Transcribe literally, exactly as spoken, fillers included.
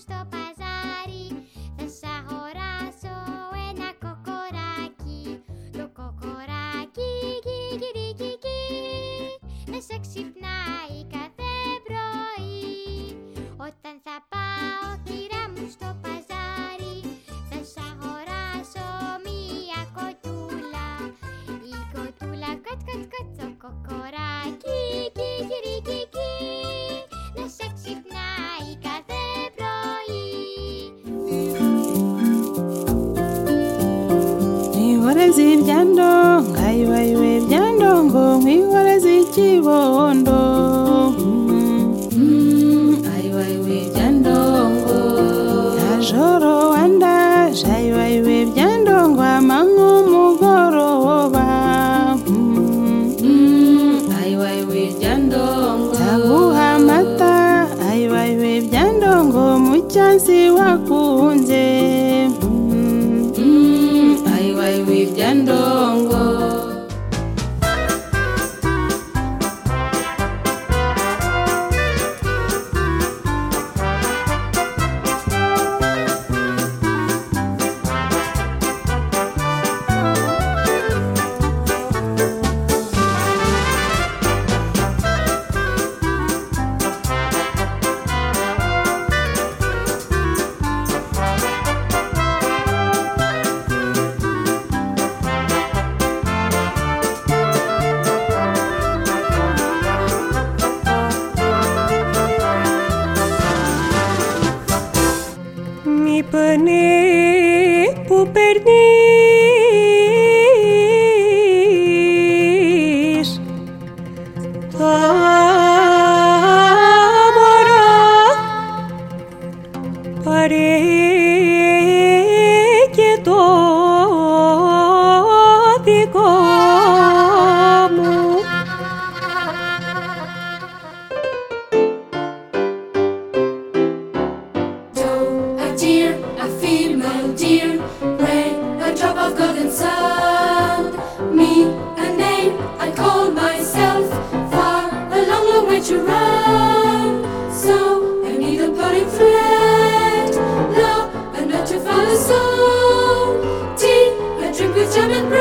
στο παζάρι. Θα σ' αγοράσω ένα κοκοράκι. Το κοκοράκι κικυρικικι θα σε ξυπνάει κάθε πρωί. Όταν θα πάω κυρά μου στο παζάρι, θα σ' αγοράσω μία κοτούλα. Η κοτούλα κοτ κοτ κοτ, το κοκοράκι κικυρικικι θα σε ξυπνάει κάθε πρωί. Mwihorezi ibyandongo ayibayiwe ibyandongo mwihorezi ikibondo ayibayiwe ibyandongo ajoro wandaje ayibayiwe ibyandongo amanywa umugoroba ayibayiwe ibyandongo taguha amata ayibayiwe ibyandongo mu cyansi wakunze ayibayiwe ibyandongo. Mi pane που περνείς τα μωρά πάρε και το δικό μου. Dear, a female deer, pray a drop of golden sound. Me, a name I call myself, far a long, long way to run. So I need a pulling thread, love, and not to follow song. Tea, a drink with jam and